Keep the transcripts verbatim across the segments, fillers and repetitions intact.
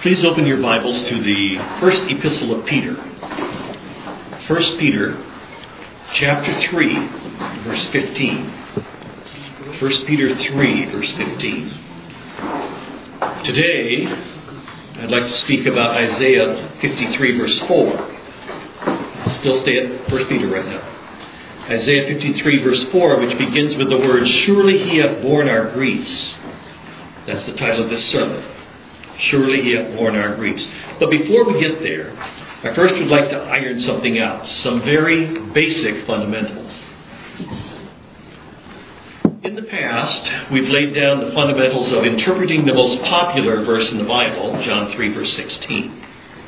Please open your Bibles to the first epistle of Peter. First Peter, chapter three, verse fifteen. First Peter three, verse fifteen. Today, I'd like to speak about Isaiah fifty-three, verse four. I'll still stay at First Peter right now. Isaiah fifty-three, verse four, which begins with the words, "Surely he hath borne our griefs." That's the title of this sermon. Surely he hath borne our griefs. But before we get there, I first would like to iron something out. Some very basic fundamentals. In the past, we've laid down the fundamentals of interpreting the most popular verse in the Bible, John three, verse sixteen.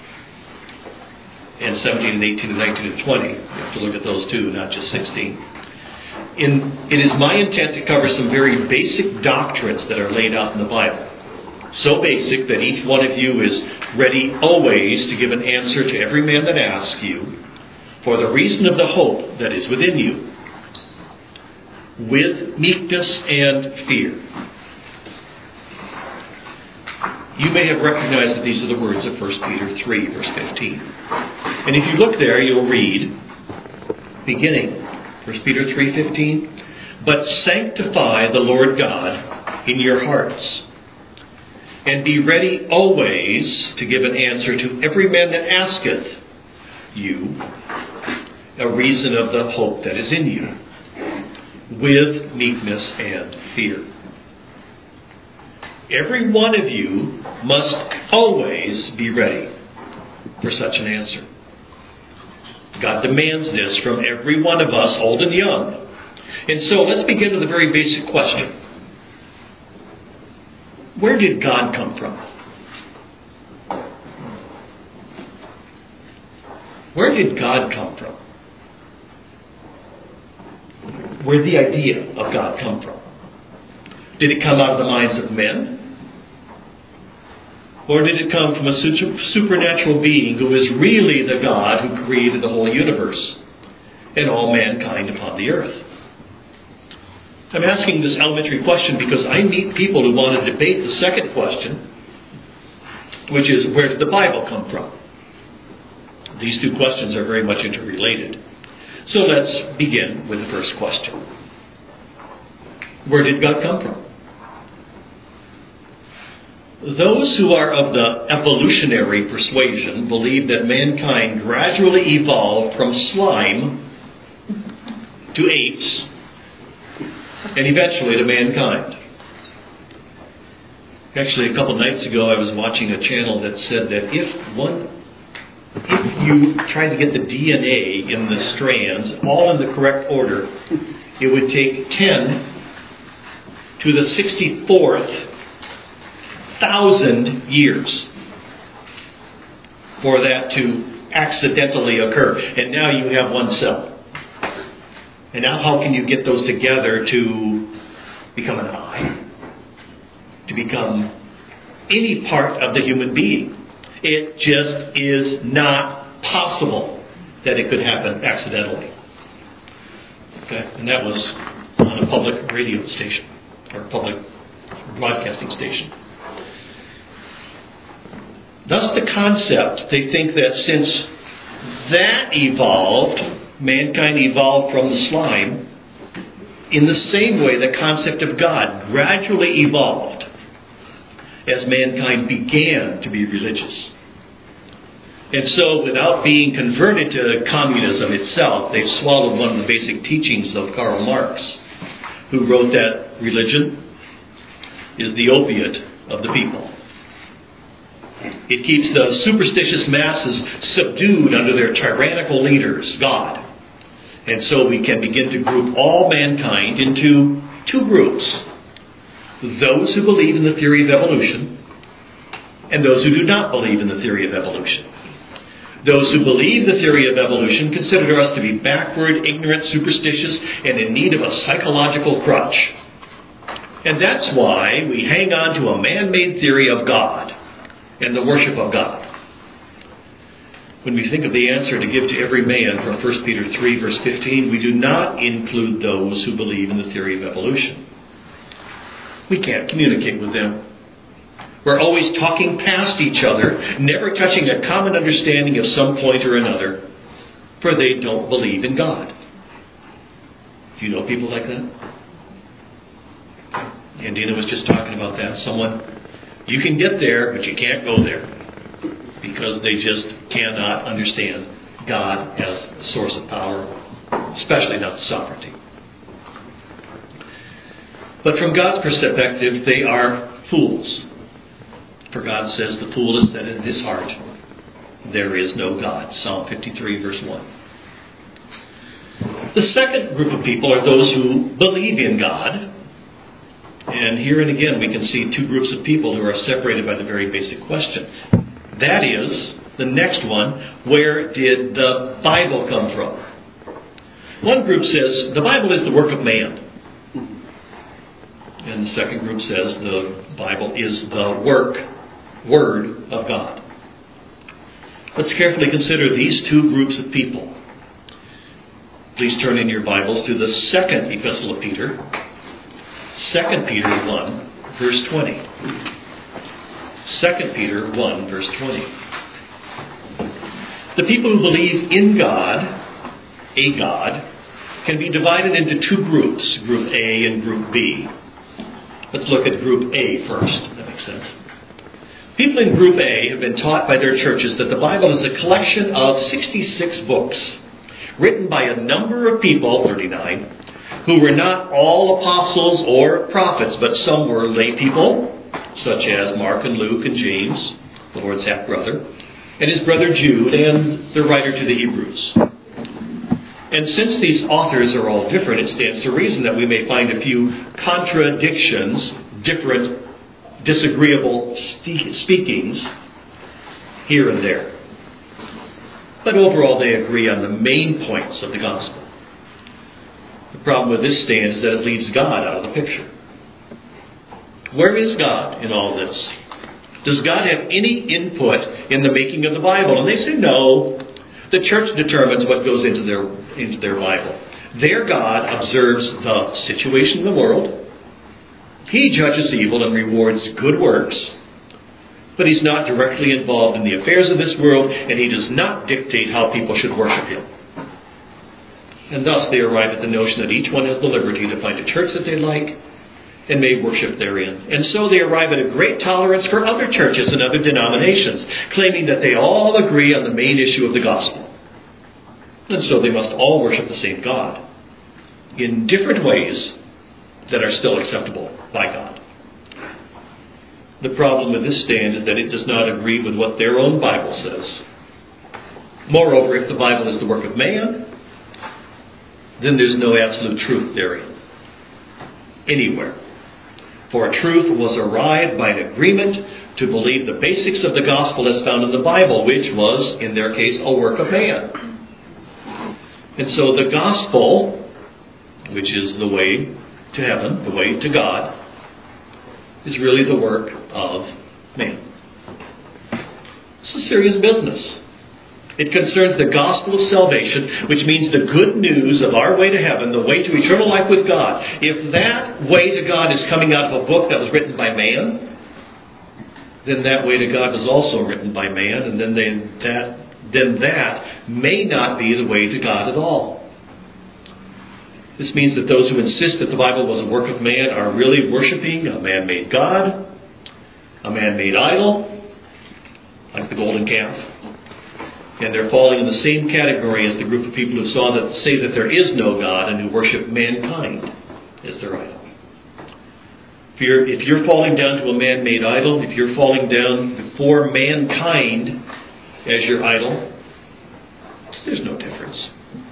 And seventeen and eighteen and nineteen and twenty. You have to look at those too, not just sixteen. In, it is my intent to cover some very basic doctrines that are laid out in the Bible. So basic that each one of you is ready always to give an answer to every man that asks you for the reason of the hope that is within you, with meekness and fear. You may have recognized that these are the words of First Peter three, verse fifteen. And if you look there, you'll read, beginning, First Peter three fifteen, "But sanctify the Lord God in your hearts, and be ready always to give an answer to every man that asketh you a reason of the hope that is in you, with meekness and fear." Every one of you must always be ready for such an answer. God demands this from every one of us, old and young. And so let's begin with a very basic question. Where did God come from? Where did God come from? Where did the idea of God come from? Did it come out of the minds of men? Or did it come from a supernatural being who is really the God who created the whole universe and all mankind upon the earth? I'm asking this elementary question because I meet people who want to debate the second question, which is, where did the Bible come from? These two questions are very much interrelated. So let's begin with the first question. Where did God come from? Those who are of the evolutionary persuasion believe that mankind gradually evolved from slime to apes and eventually to mankind. Actually, a couple nights ago I was watching a channel that said that if one, if you tried to get the D N A in the strands all in the correct order, it would take ten to the sixty-fourth thousand years for that to accidentally occur. And now you have one cell. And now how can you get those together to become an eye? To become any part of the human being? It just is not possible that it could happen accidentally. Okay? And that was on a public radio station, or public broadcasting station. Thus the concept, they think that since that evolved, mankind evolved from the slime, in the same way the concept of God gradually evolved as mankind began to be religious. And so without being converted to communism itself, they've swallowed one of the basic teachings of Karl Marx, who wrote that religion is the opiate of the people. It keeps the superstitious masses subdued under their tyrannical leaders, God. And so we can begin to group all mankind into two groups. Those who believe in the theory of evolution and those who do not believe in the theory of evolution. Those who believe the theory of evolution consider us to be backward, ignorant, superstitious, and in need of a psychological crutch. And that's why we hang on to a man-made theory of God and the worship of God. When we think of the answer to give to every man from First Peter three, verse fifteen, we do not include those who believe in the theory of evolution. We can't communicate with them. We're always talking past each other, never touching a common understanding of some point or another, for they don't believe in God. Do you know people like that? Andina was just talking about that. Someone, you can get there, but you can't go there, because they just cannot understand God as the source of power, especially not sovereignty. But from God's perspective, they are fools. For God says, the fool has said in his heart, there is no God. Psalm fifty-three, verse one. The second group of people are those who believe in God. And here and again we can see two groups of people who are separated by the very basic question. That is, the next one, where did the Bible come from? One group says, the Bible is the work of man. And the second group says, the Bible is the work, Word of God. Let's carefully consider these two groups of people. Please turn in your Bibles to the second epistle of Peter. Second Peter one, verse twenty. Second Peter one, verse twenty. The people who believe in God, a God, can be divided into two groups, Group A and Group B. Let's look at Group A first. That makes sense. People in Group A have been taught by their churches that the Bible is a collection of sixty-six books written by a number of people, thirty-nine, who were not all apostles or prophets, but some were lay people, such as Mark and Luke and James, the Lord's half-brother, and his brother Jude, and the writer to the Hebrews. And since these authors are all different, it stands to reason that we may find a few contradictions, different, disagreeable speakings here and there. But overall, they agree on the main points of the gospel. The problem with this stand is that it leaves God out of the picture. Where is God in all this? Does God have any input in the making of the Bible? And they say no. The church determines what goes into their into their Bible. Their God observes the situation in the world. He judges evil and rewards good works. But he's not directly involved in the affairs of this world, and he does not dictate how people should worship him. And thus they arrive at the notion that each one has the liberty to find a church that they like and may worship therein. And so they arrive at a great tolerance for other churches and other denominations, claiming that they all agree on the main issue of the gospel. And so they must all worship the same God in different ways that are still acceptable by God. The problem with this stand is that it does not agree with what their own Bible says. Moreover, if the Bible is the work of man, then there's no absolute truth therein, anywhere. For truth was arrived by an agreement to believe the basics of the gospel as found in the Bible, which was, in their case, a work of man. And so the gospel, which is the way to heaven, the way to God, is really the work of man. It's a serious business. It concerns the gospel of salvation, which means the good news of our way to heaven, the way to eternal life with God. If that way to God is coming out of a book that was written by man, then that way to God was also written by man, and then they, that then that may not be the way to God at all. This means that those who insist that the Bible was a work of man are really worshiping a man-made God, a man-made idol, like the golden calf. And they're falling in the same category as the group of people who saw that say that there is no God and who worship mankind as their idol. If you're, if you're falling down to a man-made idol, if you're falling down before mankind as your idol, there's no difference.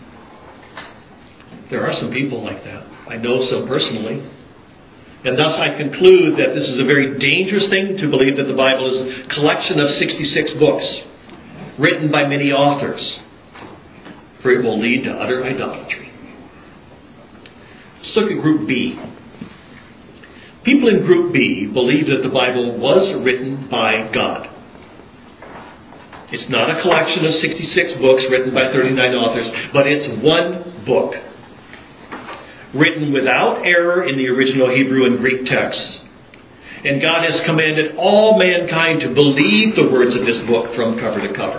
There are some people like that. I know some personally. And thus I conclude that this is a very dangerous thing to believe that the Bible is a collection of sixty-six books written by many authors, for it will lead to utter idolatry. Let's look at Group B. People in Group B believe that the Bible was written by God. It's not a collection of sixty-six books written by thirty-nine authors, but it's one book, written without error in the original Hebrew and Greek texts. And God has commanded all mankind to believe the words of this book from cover to cover.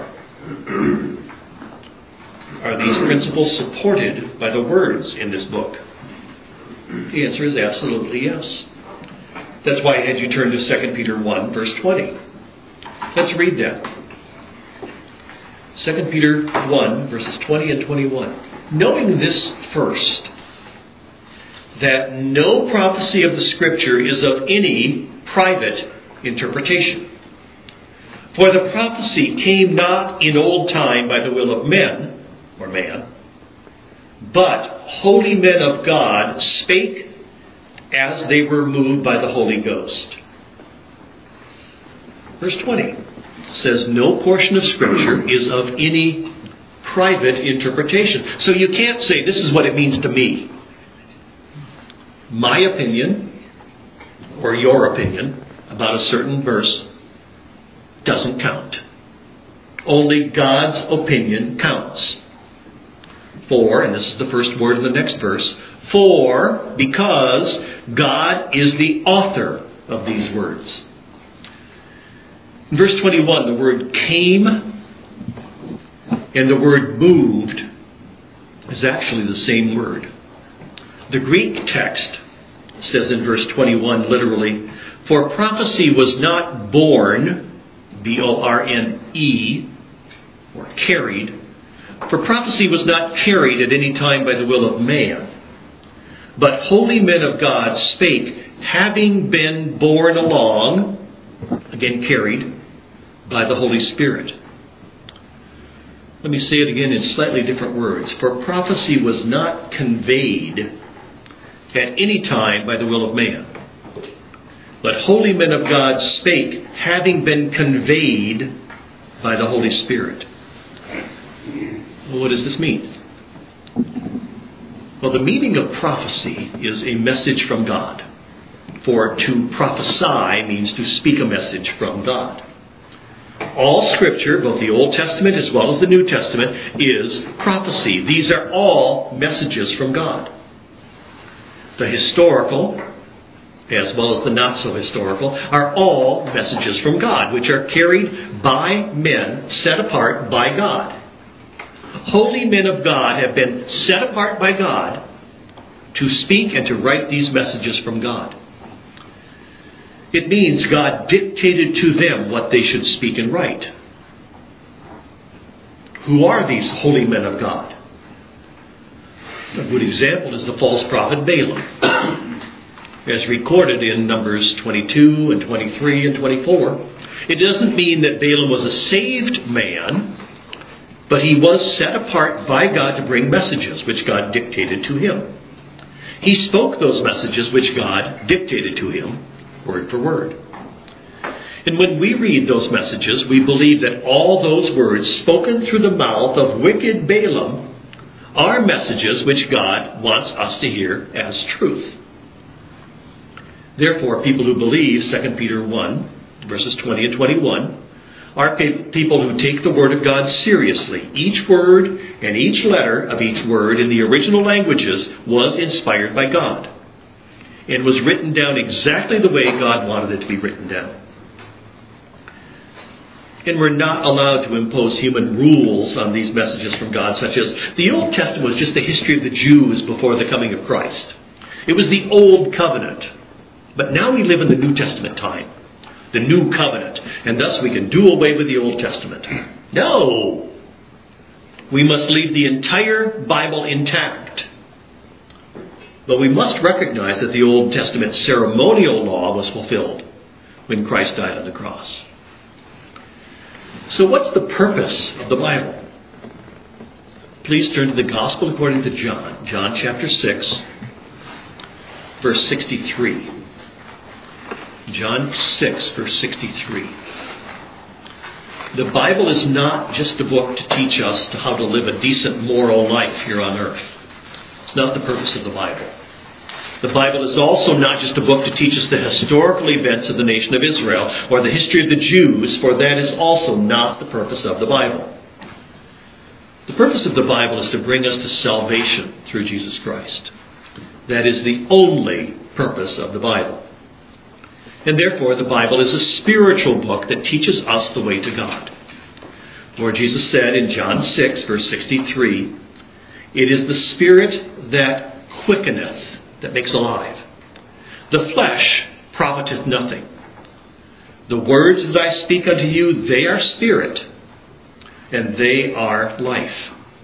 Are these principles supported by the words in this book? The answer is absolutely yes. That's why I had you turn to Second Peter one, verse twenty. Let's read that. Second Peter one, verses twenty and twenty-one. Knowing this first, that no prophecy of the Scripture is of any private interpretation. For the prophecy came not in old time by the will of men, or man, but holy men of God spake as they were moved by the Holy Ghost. Verse twenty says, no portion of Scripture is of any private interpretation. So you can't say, this is what it means to me. My opinion, or your opinion, about a certain verse doesn't count. Only God's opinion counts. For, and this is the first word in the next verse, for, because God is the author of these words. In verse twenty-one, the word came and the word moved is actually the same word. The Greek text says in verse twenty-one, literally, for prophecy was not born, B O R N E, or carried. For prophecy was not carried at any time by the will of man, but holy men of God spake, having been borne along, again carried, by the Holy Spirit. Let me say it again in slightly different words. For prophecy was not conveyed at any time by the will of man, but holy men of God spake, having been conveyed by the Holy Spirit. Well, what does this mean? Well, the meaning of prophecy is a message from God. For to prophesy means to speak a message from God. All Scripture, both the Old Testament as well as the New Testament, is prophecy. These are all messages from God. The historical, as well as the not so historical, are all messages from God, which are carried by men set apart by God. Holy men of God have been set apart by God to speak and to write these messages from God. It means God dictated to them what they should speak and write. Who are these holy men of God? A good example is the false prophet Balaam, as recorded in Numbers twenty-two and twenty-three and twenty-four. It doesn't mean that Balaam was a saved man, but he was set apart by God to bring messages which God dictated to him. He spoke those messages which God dictated to him, word for word. And when we read those messages, we believe that all those words spoken through the mouth of wicked Balaam are messages which God wants us to hear as truth. Therefore, people who believe Second Peter one, verses twenty and twenty-one, are people who take the Word of God seriously. Each word and each letter of each word in the original languages was inspired by God and was written down exactly the way God wanted it to be written down. And we're not allowed to impose human rules on these messages from God, such as the Old Testament was just the history of the Jews before the coming of Christ. It was the Old Covenant. But now we live in the New Testament time, the New Covenant, and thus we can do away with the Old Testament. No! We must leave the entire Bible intact. But we must recognize that the Old Testament ceremonial law was fulfilled when Christ died on the cross. So what's the purpose of the Bible? Please turn to the Gospel according to John, John chapter six, verse sixty-three. John six, verse sixty-three. The Bible is not just a book to teach us to how to live a decent moral life here on earth. It's not the purpose of the Bible. The Bible is also not just a book to teach us the historical events of the nation of Israel or the history of the Jews, for that is also not the purpose of the Bible. The purpose of the Bible is to bring us to salvation through Jesus Christ. That is the only purpose of the Bible. And therefore, the Bible is a spiritual book that teaches us the way to God. Lord Jesus said in John six, verse sixty-three, "It is the Spirit that quickeneth," that makes alive. "The flesh profiteth nothing. The words that I speak unto you, they are spirit, and they are life."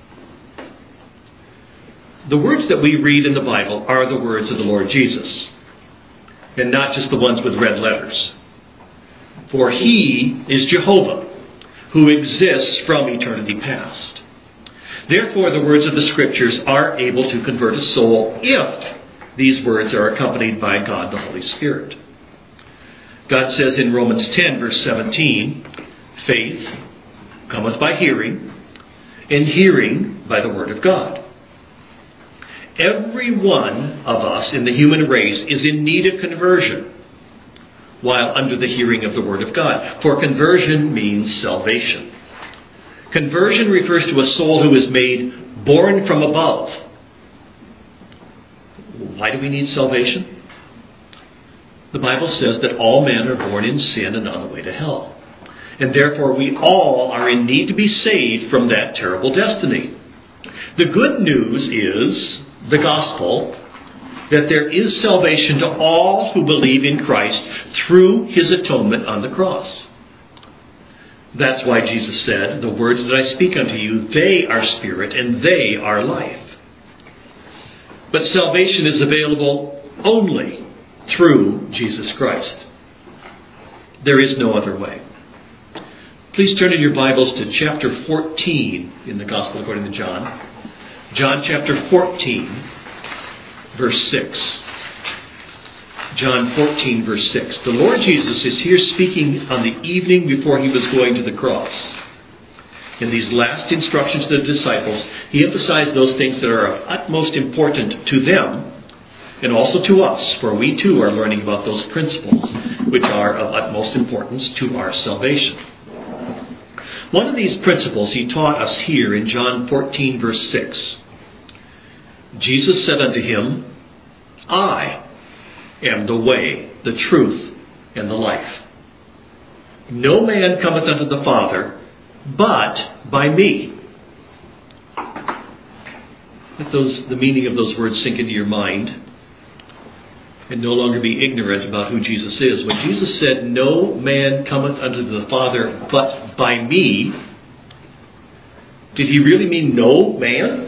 The words that we read in the Bible are the words of the Lord Jesus, and not just the ones with red letters. For He is Jehovah, who exists from eternity past. Therefore, the words of the Scriptures are able to convert a soul if these words are accompanied by God the Holy Spirit. God says in Romans ten, verse seventeen, "Faith cometh by hearing, and hearing by the word of God." Every one of us in the human race is in need of conversion while under the hearing of the word of God. For conversion means salvation. Conversion refers to a soul who is made born from above. Why do we need salvation? The Bible says that all men are born in sin and on the way to hell. And therefore we all are in need to be saved from that terrible destiny. The good news is the gospel, that there is salvation to all who believe in Christ through His atonement on the cross. That's why Jesus said, "The words that I speak unto you, they are spirit and they are life." But salvation is available only through Jesus Christ. There is no other way. Please turn in your Bibles to chapter fourteen in the Gospel according to John. John chapter fourteen, verse six. John fourteen, verse six. The Lord Jesus is here speaking on the evening before He was going to the cross. In these last instructions to the disciples, He emphasized those things that are of utmost importance to them and also to us, for we too are learning about those principles which are of utmost importance to our salvation. One of these principles He taught us here in John fourteen, verse six. Jesus said unto him, "I am the way, the truth, and the life. No man cometh unto the Father but by me." Let those, the meaning of those words sink into your mind and no longer be ignorant about who Jesus is. When Jesus said, "No man cometh unto the Father but by me," did He really mean no man?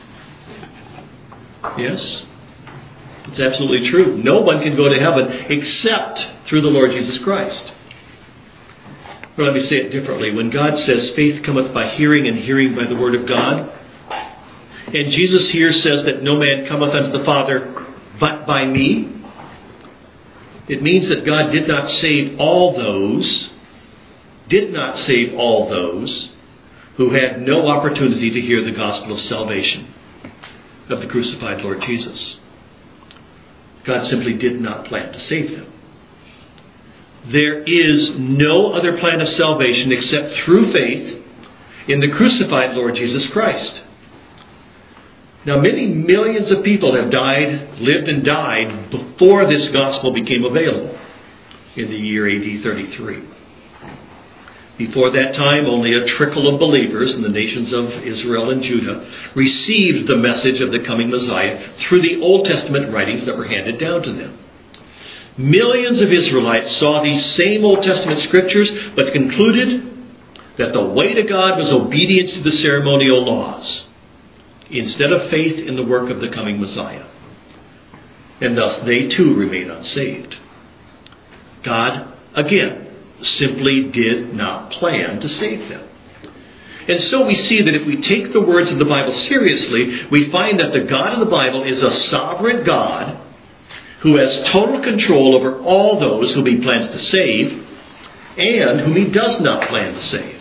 Yes. It's absolutely true. No one can go to heaven except through the Lord Jesus Christ. Or let me say it differently. When God says faith cometh by hearing and hearing by the word of God, and Jesus here says that no man cometh unto the Father but by me, it means that God did not save all those, did not save all those who had no opportunity to hear the gospel of salvation of the crucified Lord Jesus. God simply did not plan to save them. There is no other plan of salvation except through faith in the crucified Lord Jesus Christ. Now, many millions of people have died, lived and died before this gospel became available in the year A D thirty-three. Before that time, only a trickle of believers in the nations of Israel and Judah received the message of the coming Messiah through the Old Testament writings that were handed down to them. Millions of Israelites saw these same Old Testament scriptures, but concluded that the way to God was obedience to the ceremonial laws, instead of faith in the work of the coming Messiah. And thus they too remain unsaved. God, again, simply did not plan to save them. And so we see that if we take the words of the Bible seriously, we find that the God of the Bible is a sovereign God who has total control over all those whom He plans to save and whom He does not plan to save.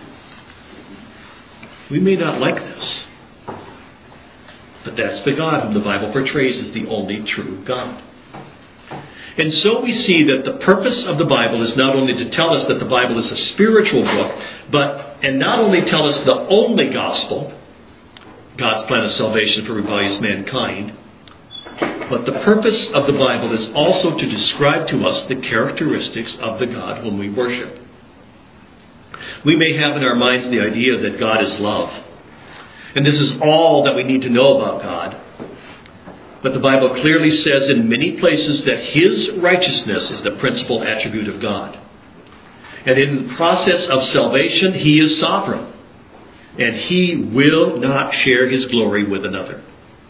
We may not like this, but that's the God whom the Bible portrays as the only true God. And so we see that the purpose of the Bible is not only to tell us that the Bible is a spiritual book, but and not only tell us the only gospel, God's plan of salvation for rebellious mankind, But the purpose of the Bible is also to describe to us the characteristics of the God whom we worship. We may have in our minds the idea that God is love. And this is all that we need to know about God. But the Bible clearly says in many places that His righteousness is the principal attribute of God. And in the process of salvation, He is sovereign. And He will not share His glory with another.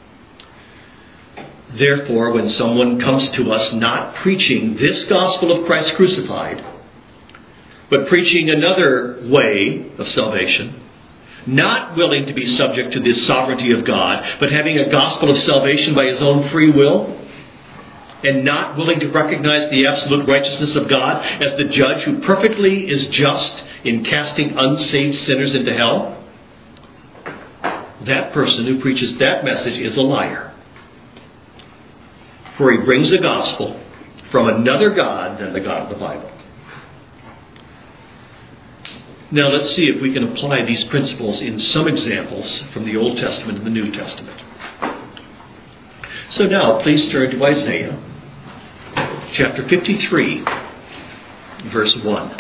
Therefore, when someone comes to us not preaching this gospel of Christ crucified, but preaching another way of salvation, not willing to be subject to the sovereignty of God, but having a gospel of salvation by his own free will, and not willing to recognize the absolute righteousness of God as the judge who perfectly is just in casting unsaved sinners into hell, that person who preaches that message is a liar. For he brings a gospel from another God than the God of the Bible. Now let's see if we can apply these principles in some examples from the Old Testament and the New Testament. So now please turn to Isaiah chapter fifty-three, verse one.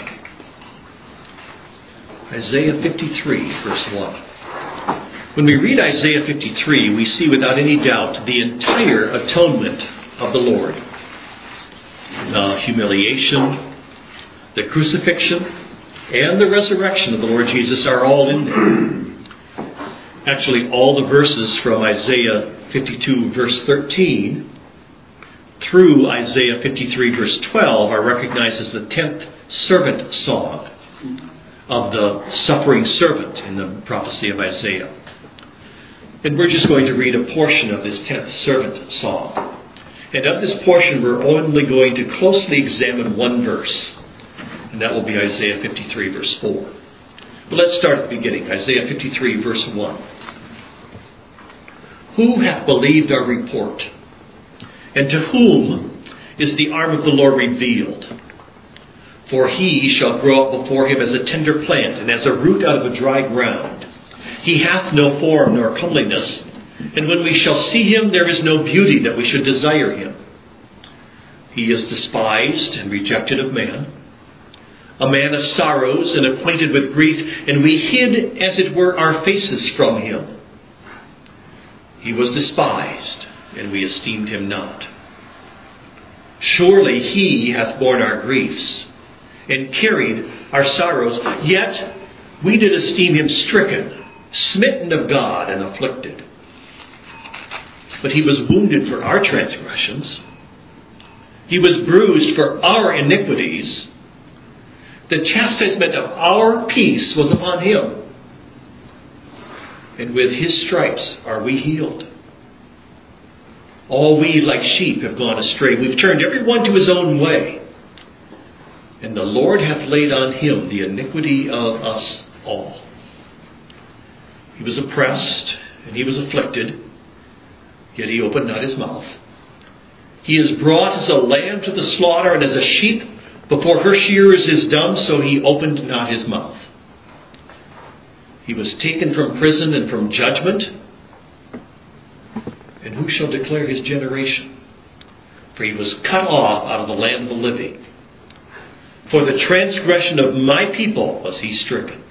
Isaiah fifty-three, verse one. When we read Isaiah fifty-three, we see without any doubt the entire atonement of the Lord. The humiliation, the crucifixion, and the resurrection of the Lord Jesus are all in there. Actually, all the verses from Isaiah fifty-two, verse thirteen, through Isaiah fifty-three, verse twelve, are recognized as the tenth servant song of the suffering servant in the prophecy of Isaiah. And we're just going to read a portion of this tenth servant song. And of this portion, we're only going to closely examine one verse. And that will be Isaiah fifty-three, verse four. But let's start at the beginning. Isaiah fifty-three, verse one. Who hath believed our report? And to whom is the arm of the Lord revealed? For he shall grow up before him as a tender plant, and as a root out of a dry ground. He hath no form nor comeliness, and when we shall see him, there is no beauty that we should desire him. He is despised and rejected of man, a man of sorrows and acquainted with grief, and we hid, as it were, our faces from him. He was despised, and we esteemed him not. Surely he hath borne our griefs, and carried our sorrows, yet we did esteem him stricken, smitten of God, and afflicted. But he was wounded for our transgressions. He was bruised for our iniquities. The chastisement of our peace was upon him, and with his stripes are we healed. All we like sheep have gone astray. We've turned every one to his own way. And the Lord hath laid on him the iniquity of us all. He was oppressed, and he was afflicted, yet he opened not his mouth. He is brought as a lamb to the slaughter, and as a sheep before her shearers is dumb, so he opened not his mouth. He was taken from prison and from judgment. And who shall declare his generation? For he was cut off out of the land of the living. For the transgression of my people was he stricken.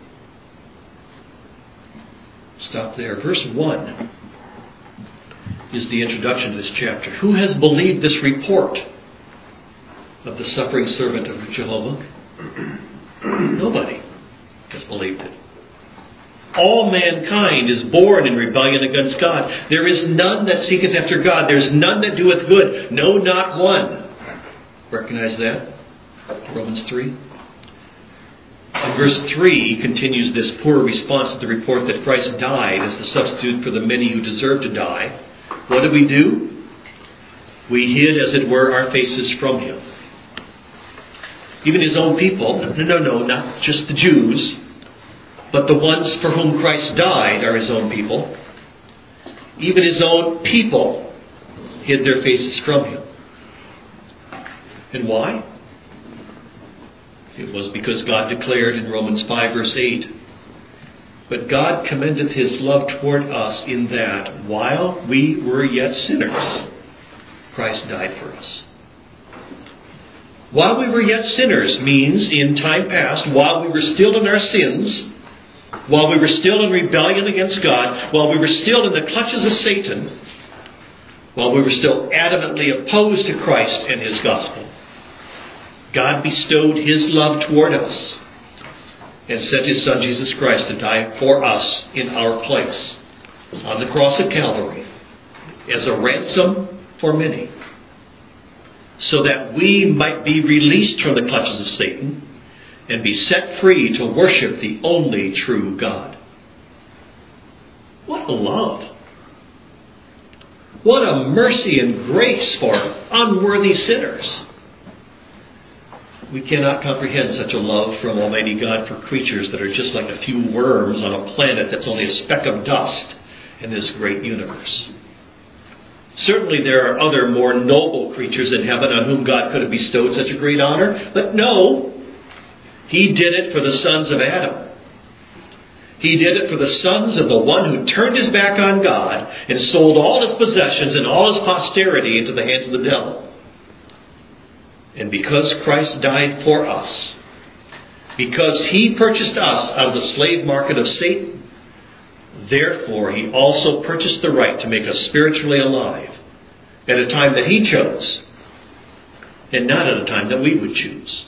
Stop there. Verse one is the introduction to this chapter. Who has believed this report of the suffering servant of Jehovah? Nobody has believed it. All mankind is born in rebellion against God. There is none that seeketh after God. There is none that doeth good. No, not one. Recognize that? Romans three. In verse three continues this poor response to the report that Christ died as the substitute for the many who deserve to die. What did we do? We hid, as it were, our faces from him. Even his own people, no, no, no, not just the Jews, but the ones for whom Christ died are his own people. Even his own people hid their faces from him. And why? It was because God declared in Romans five, verse eight, but God commendeth his love toward us in that, while we were yet sinners, Christ died for us. While we were yet sinners means in time past, while we were still in our sins, while we were still in rebellion against God, while we were still in the clutches of Satan, while we were still adamantly opposed to Christ and His gospel, God bestowed His love toward us and sent His Son Jesus Christ to die for us in our place on the cross of Calvary as a ransom for many, so that we might be released from the clutches of Satan and be set free to worship the only true God. What a love! What a mercy and grace for unworthy sinners! We cannot comprehend such a love from Almighty God for creatures that are just like a few worms on a planet that's only a speck of dust in this great universe. Certainly there are other more noble creatures in heaven on whom God could have bestowed such a great honor, but no, He did it for the sons of Adam. He did it for the sons of the one who turned his back on God and sold all his possessions and all his posterity into the hands of the devil. And because Christ died for us, because He purchased us out of the slave market of Satan, therefore He also purchased the right to make us spiritually alive at a time that He chose, and not at a time that we would choose.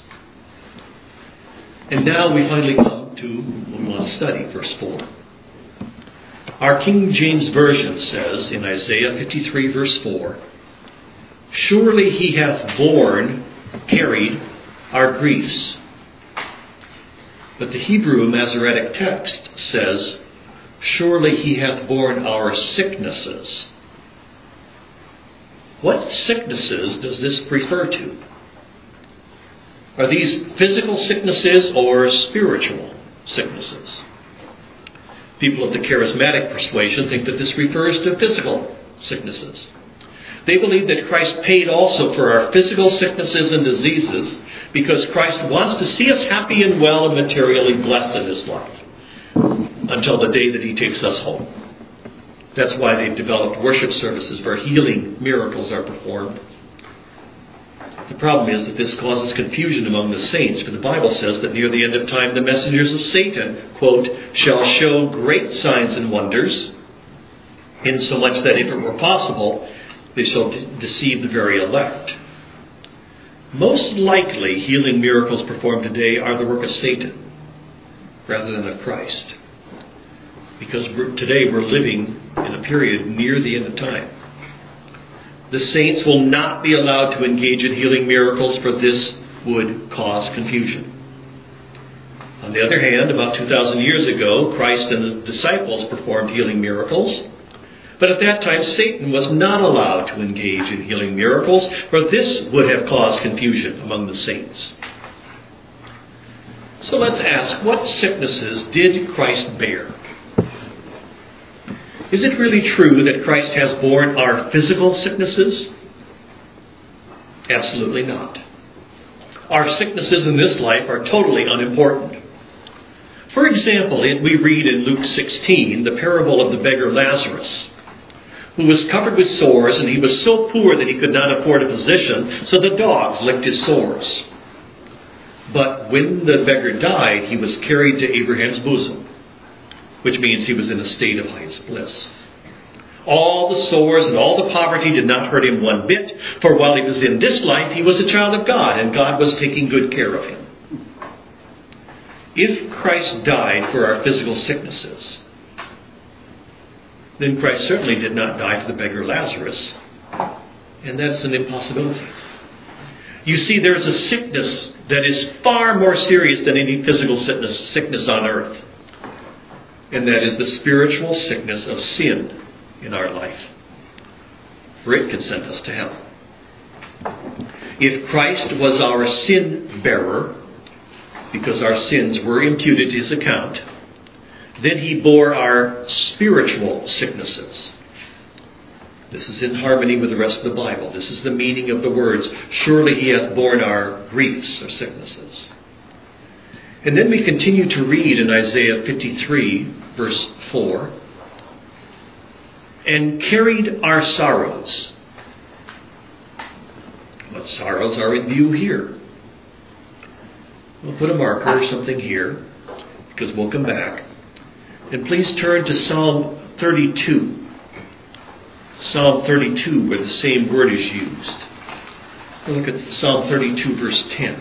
And now we finally come to what we want to study, verse four. Our King James Version says in Isaiah fifty-three, verse four, "Surely He hath borne, carried our griefs." But the Hebrew Masoretic text says, "Surely He hath borne our sicknesses." What sicknesses does this refer to? Are these physical sicknesses or spiritual sicknesses? People of the charismatic persuasion think that this refers to physical sicknesses. They believe that Christ paid also for our physical sicknesses and diseases because Christ wants to see us happy and well and materially blessed in this life until the day that He takes us home. That's why they've developed worship services where healing miracles are performed. The problem is that this causes confusion among the saints, for the Bible says that near the end of time the messengers of Satan, quote, "shall show great signs and wonders, insomuch that if it were possible, they shall de- deceive the very elect." Most likely, healing miracles performed today are the work of Satan rather than of Christ, because we're, today we're living in a period near the end of time. The saints will not be allowed to engage in healing miracles, for this would cause confusion. On the other hand, about two thousand years ago, Christ and the disciples performed healing miracles. But at that time, Satan was not allowed to engage in healing miracles, for this would have caused confusion among the saints. So let's ask, what sicknesses did Christ bear? Is it really true that Christ has borne our physical sicknesses? Absolutely not. Our sicknesses in this life are totally unimportant. For example, we read in Luke sixteen the parable of the beggar Lazarus, who was covered with sores, and he was so poor that he could not afford a physician, so the dogs licked his sores. But when the beggar died, he was carried to Abraham's bosom, which means he was in a state of highest bliss. All the sores and all the poverty did not hurt him one bit, for while he was in this life, he was a child of God, and God was taking good care of him. If Christ died for our physical sicknesses, then Christ certainly did not die for the beggar Lazarus, and that's an impossibility. You see, there's a sickness that is far more serious than any physical sickness, sickness on earth, and that is the spiritual sickness of sin in our life, for it could send us to hell. If Christ was our sin bearer, because our sins were imputed to His account, then He bore our spiritual sicknesses. This is in harmony with the rest of the Bible. This is the meaning of the words, "Surely He hath borne our griefs," or sicknesses. And then we continue to read in Isaiah fifty-three, verse four, "and carried our sorrows." sorrows are in view here. We'll put a marker or something here, because we'll come back. And please turn to Psalm thirty-two. Psalm thirty-two, where the same word is used. We'll look at Psalm thirty-two, verse ten.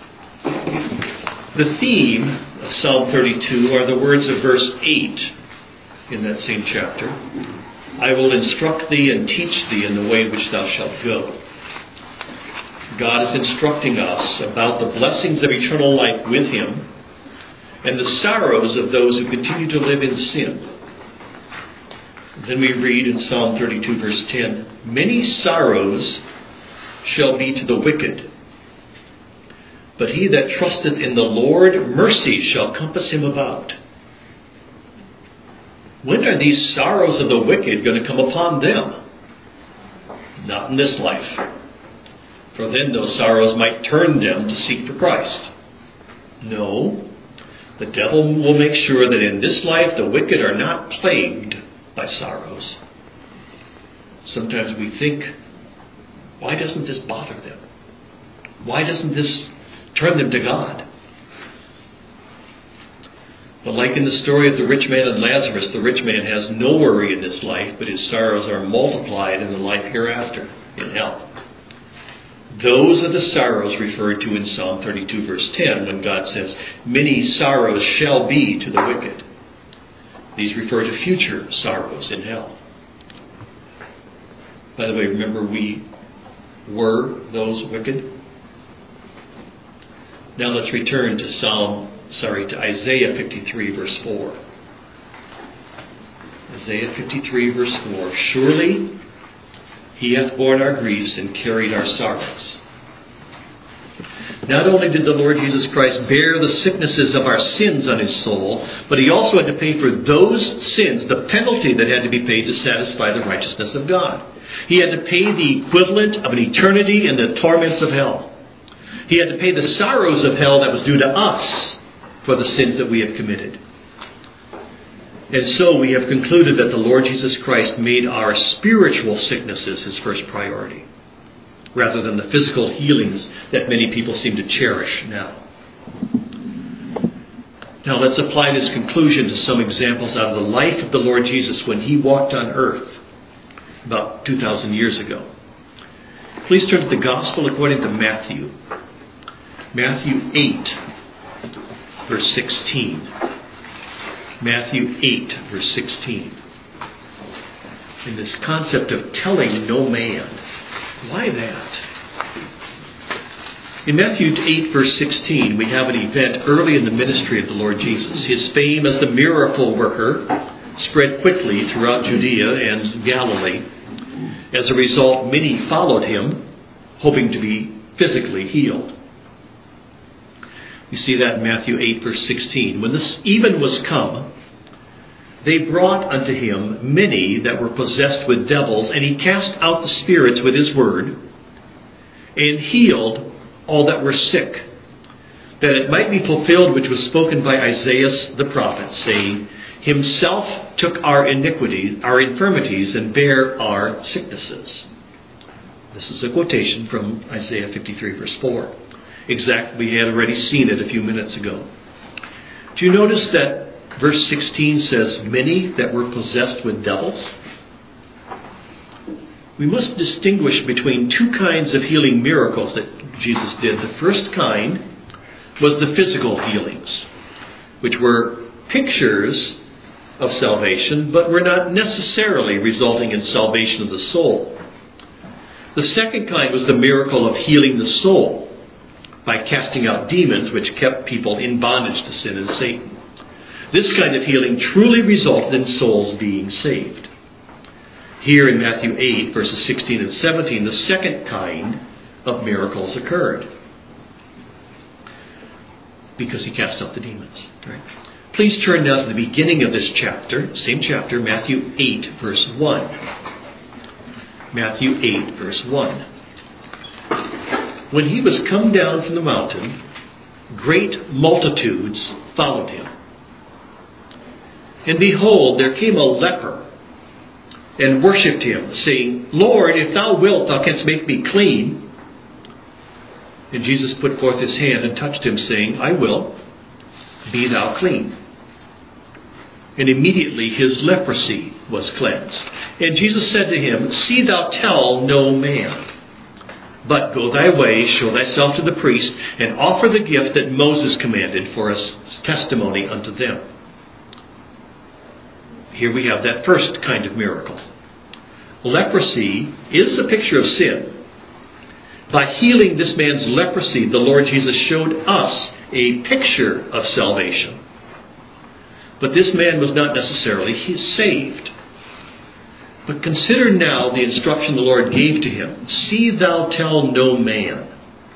The theme of Psalm thirty-two are the words of verse eight in that same chapter. I will instruct thee and teach thee in the way which thou shalt go. God is instructing us about the blessings of eternal life with Him and the sorrows of those who continue to live in sin. Then we read in Psalm thirty-two, verse ten, many sorrows shall be to the wicked, but he that trusteth in the Lord, mercy shall compass him about. When are these sorrows of the wicked going to come upon them? Not in this life. For then those sorrows might turn them to seek for Christ. No, the devil will make sure that in this life the wicked are not plagued by sorrows. Sometimes we think, why doesn't this bother them? Why doesn't this turn them to God? But like in the story of the rich man and Lazarus, the rich man has no worry in this life, but his sorrows are multiplied in the life hereafter, in hell. Those are the sorrows referred to in Psalm thirty-two, verse ten, when God says, many sorrows shall be to the wicked. These refer to future sorrows in hell. By the way, remember we were those wicked? Now let's return to Psalm, sorry, to Isaiah fifty-three, verse four. Isaiah fifty-three, verse four. Surely He hath borne our griefs and carried our sorrows. Not only did the Lord Jesus Christ bear the sicknesses of our sins on His soul, but He also had to pay for those sins, the penalty that had to be paid to satisfy the righteousness of God. He had to pay the equivalent of an eternity in the torments of hell. He had to pay the sorrows of hell that was due to us for the sins that we have committed. And so we have concluded that the Lord Jesus Christ made our spiritual sicknesses His first priority, rather than the physical healings that many people seem to cherish now. Now let's apply this conclusion to some examples out of the life of the Lord Jesus when He walked on earth about two thousand years ago. Please turn to the Gospel according to Matthew. Matthew eight, verse sixteen. Matthew eight, verse sixteen. In this concept of telling no man. Why that? In Matthew eight, verse sixteen, we have an event early in the ministry of the Lord Jesus. His fame as the miracle worker spread quickly throughout Judea and Galilee. As a result, many followed Him, hoping to be physically healed. You see that in Matthew eight, verse sixteen. When this even was come, they brought unto Him many that were possessed with devils, and He cast out the spirits with His word, and healed all that were sick, that it might be fulfilled which was spoken by Isaiah the prophet, saying, Himself took our iniquities, our infirmities, and bare our sicknesses. This is a quotation from Isaiah fifty-three, verse four. Exactly, we had already seen it a few minutes ago. Do you notice that verse sixteen says, many that were possessed with devils? We must distinguish between two kinds of healing miracles that Jesus did. The first kind was the physical healings, which were pictures of salvation, but were not necessarily resulting in salvation of the soul. The second kind was the miracle of healing the soul by casting out demons, which kept people in bondage to sin and Satan. This kind of healing truly resulted in souls being saved. Here in Matthew eight, verses sixteen and seventeen, the second kind of miracles occurred, because He cast out the demons. Right? Please turn now to the beginning of this chapter, same chapter, Matthew eight, verse one. Matthew eight, verse one. When He was come down from the mountain, great multitudes followed Him. And behold, there came a leper, and worshipped Him, saying, Lord, if Thou wilt, Thou canst make me clean. And Jesus put forth his hand and touched him, saying, I will, be thou clean. And immediately his leprosy was cleansed. And Jesus said to him, See thou tell no man, but go thy way, show thyself to the priest, and offer the gift that Moses commanded for a testimony unto them. Here we have that first kind of miracle. Leprosy is the picture of sin. By healing this man's leprosy, the Lord Jesus showed us a picture of salvation. But this man was not necessarily saved. But consider now the instruction the Lord gave to him. See thou tell no man.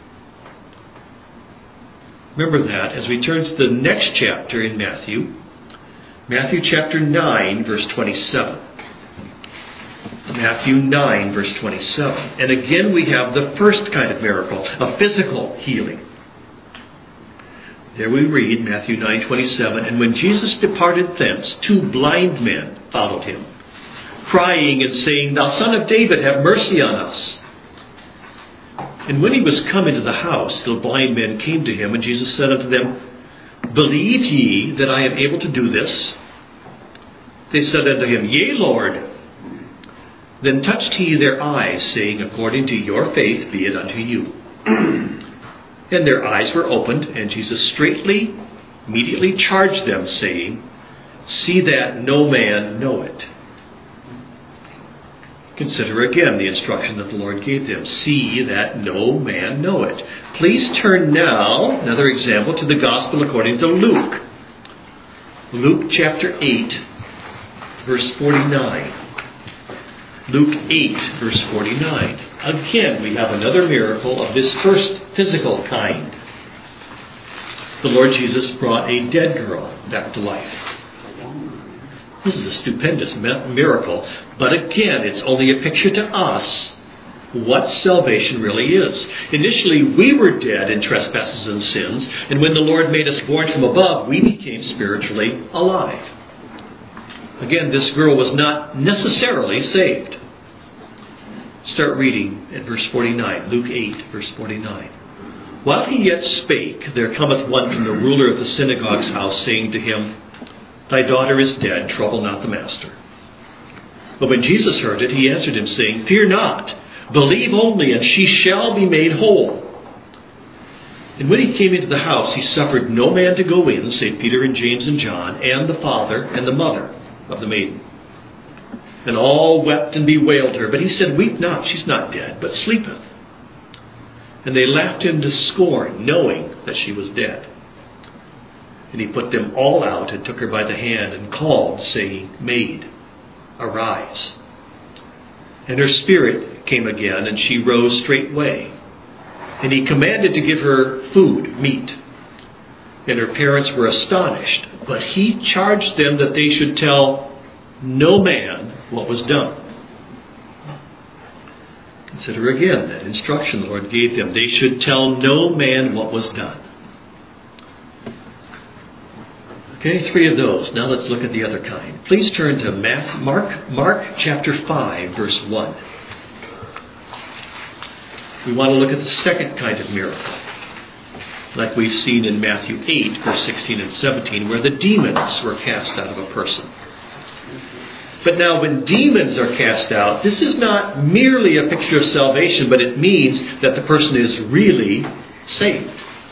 Remember that as we turn to the next chapter in Matthew. Matthew chapter nine, verse twenty-seven. Matthew nine, verse twenty-seven. And again we have the first kind of miracle, a physical healing. There we read, Matthew nine twenty-seven, And when Jesus departed thence, two blind men followed him, crying and saying, Thou Son of David, have mercy on us. And when he was come into the house, the blind men came to him, and Jesus said unto them, Believe ye that I am able to do this? They said unto him, Yea, Lord. Then touched he their eyes, saying, According to your faith be it unto you. And their eyes were opened, and Jesus straightly, immediately charged them, saying, See that no man know it. Consider again the instruction that the Lord gave them. See that no man know it. Please turn now, another example, to the Gospel according to Luke. Luke chapter eight, verse forty-nine. Luke eight, verse forty-nine. Again, we have another miracle of this first physical kind. The Lord Jesus brought a dead girl back to life. This is a stupendous miracle, but again, it's only a picture to us what salvation really is. Initially, we were dead in trespasses and sins, and when the Lord made us born from above, we became spiritually alive. Again, this girl was not necessarily saved. Start reading at verse forty-nine, Luke eight, verse forty-nine. While he yet spake, there cometh one from the ruler of the synagogue's house, saying to him, Thy daughter is dead, trouble not the master. But when Jesus heard it, he answered him, saying, Fear not, believe only, and she shall be made whole. And when he came into the house, he suffered no man to go in, save Peter and James and John, and the father and the mother of the maiden. And all wept and bewailed her. But he said, Weep not, she's not dead, but sleepeth. And they laughed him to scorn, knowing that she was dead. And he put them all out, and took her by the hand, and called, saying, Maid, arise. And her spirit came again, and she rose straightway. And he commanded to give her food, meat. And her parents were astonished. But he charged them that they should tell no man what was done. Consider again that instruction the Lord gave them. They should tell no man what was done. Okay, three of those. Now let's look at the other kind. Please turn to Mark, Mark chapter five, verse one. We want to look at the second kind of miracle, like we've seen in Matthew eight, verse sixteen and seventeen, where the demons were cast out of a person. But now when demons are cast out, this is not merely a picture of salvation, but it means that the person is really saved.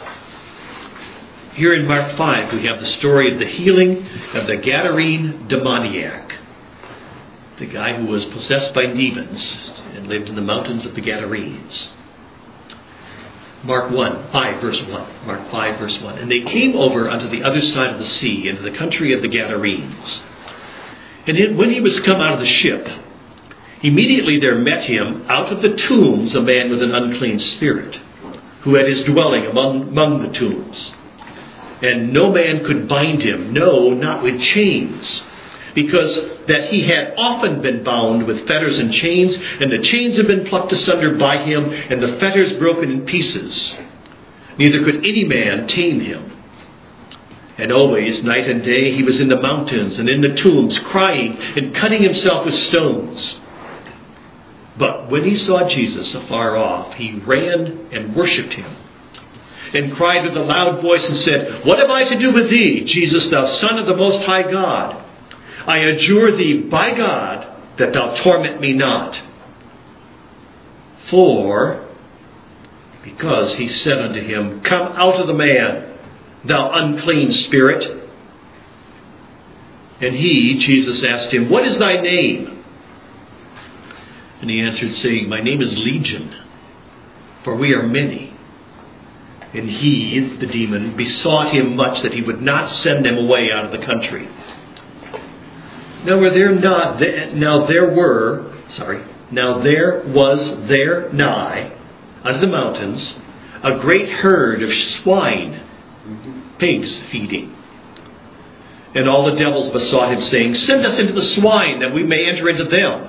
Here in Mark five, we have the story of the healing of the Gadarene demoniac, the guy who was possessed by demons and lived in the mountains of the Gadarenes. Mark one, five, verse one. Mark five, verse one. And they came over unto the other side of the sea, into the country of the Gadarenes. And when he was come out of the ship, immediately there met him out of the tombs a man with an unclean spirit, who had his dwelling among, among the tombs. And no man could bind him, no, not with chains, because that he had often been bound with fetters and chains, and the chains had been plucked asunder by him, and the fetters broken in pieces. Neither could any man tame him. And always, night and day, he was in the mountains and in the tombs, crying and cutting himself with stones. But when he saw Jesus afar off, he ran and worshipped him, and cried with a loud voice and said, What have I to do with thee, Jesus, thou Son of the Most High God? I adjure thee by God that thou torment me not. For, because he said unto him, Come out of the man, thou unclean spirit. And he, Jesus, asked him, What is thy name? And he answered, saying, My name is Legion, for we are many. And he, the demon, besought him much that he would not send them away out of the country. Now were there not now there were sorry now there was there nigh unto the mountains a great herd of swine, pigs feeding. And all the devils besought him, saying, Send us into the swine, that we may enter into them.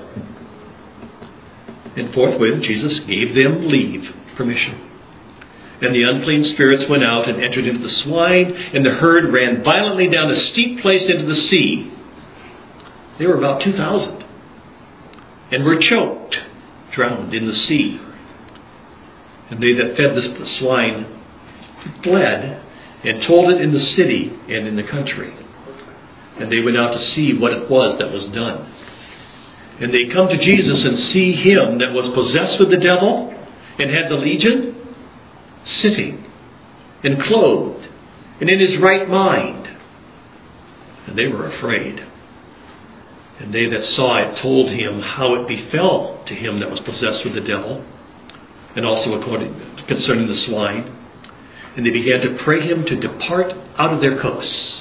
And forthwith Jesus gave them leave, permission. And the unclean spirits went out and entered into the swine, and the herd ran violently down a steep place into the sea. They were about two thousand, and were choked, drowned in the sea. And they that fed the swine fled, and told it in the city and in the country. And they went out to see what it was that was done. And they come to Jesus and see him that was possessed with the devil and had the legion, sitting and clothed and in his right mind. And they were afraid. And they that saw it told him how it befell to him that was possessed with the devil, and also according concerning the swine. And they began to pray him to depart out of their coasts.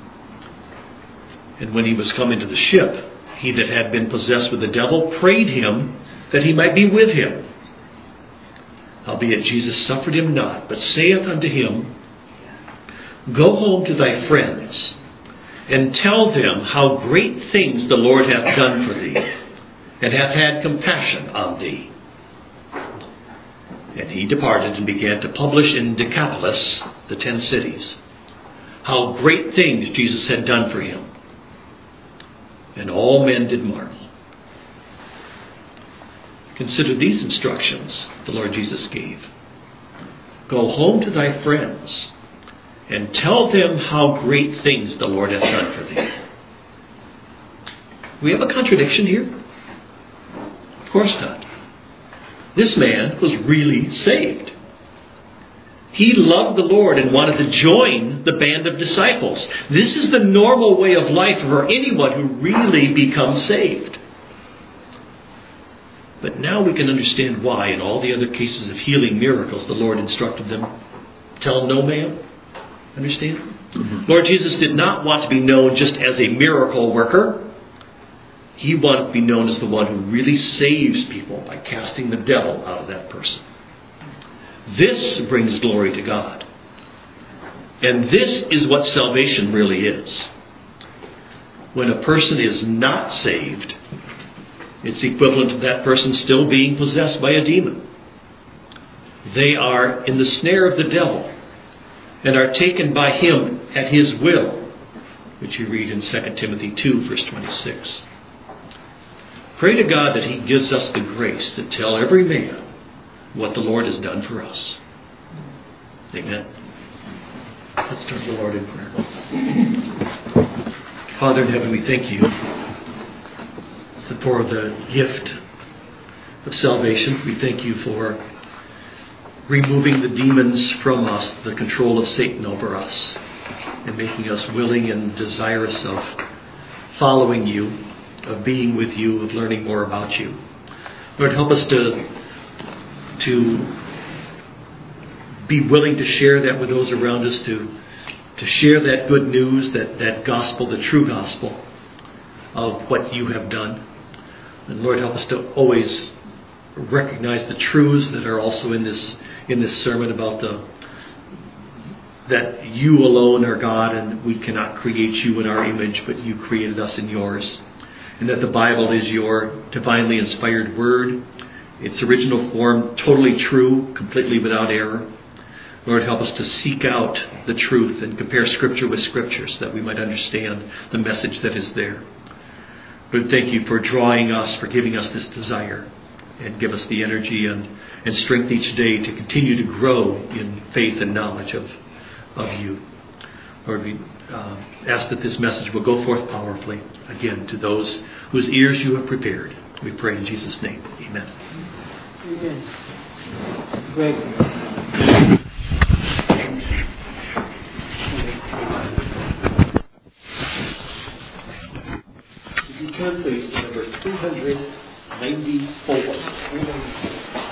And when he was come into the ship, he that had been possessed with the devil prayed him that he might be with him. Howbeit Jesus suffered him not, but saith unto him, Go home to thy friends, and tell them how great things the Lord hath done for thee, and hath had compassion on thee. And he departed and began to publish in Decapolis, the ten cities, how great things Jesus had done for him. And all men did marvel. Consider these instructions the Lord Jesus gave. Go home to thy friends, and tell them how great things the Lord hath done for thee. We have a contradiction here? Of course not. This man was really saved. He loved the Lord and wanted to join the band of disciples. This is the normal way of life for anyone who really becomes saved. But now we can understand why in all the other cases of healing miracles the Lord instructed them, tell no man. Understand? Mm-hmm. Lord Jesus did not want to be known just as a miracle worker. He wanted to be known as the one who really saves people by casting the devil out of that person. This brings glory to God. And this is what salvation really is. When a person is not saved, it's equivalent to that person still being possessed by a demon. They are in the snare of the devil and are taken by him at his will, which you read in Second Timothy two, verse twenty-six. Pray to God that he gives us the grace to tell every man what the Lord has done for us. Amen. Let's turn to the Lord in prayer. Father in heaven, we thank you for the gift of salvation. We thank you for removing the demons from us, the control of Satan over us, and making us willing and desirous of following you, of being with you, of learning more about you. Lord, help us to to be willing to share that with those around us, to to share that good news, that, that gospel, the true gospel of what you have done. And Lord, help us to always recognize the truths that are also in this in this sermon about the that you alone are God, and we cannot create you in our image, but you created us in yours. And that the Bible is your divinely inspired word, its original form totally true, completely without error. Lord, help us to seek out the truth and compare Scripture with Scripture so that we might understand the message that is there. Lord, thank you for drawing us, for giving us this desire and give us the energy and, and strength each day to continue to grow in faith and knowledge of, of you. Lord, we uh, ask that this message will go forth powerfully, again, to those whose ears you have prepared. We pray in Jesus' name. Amen. Amen. Greg. Would you turn, please, to number three ninety-four.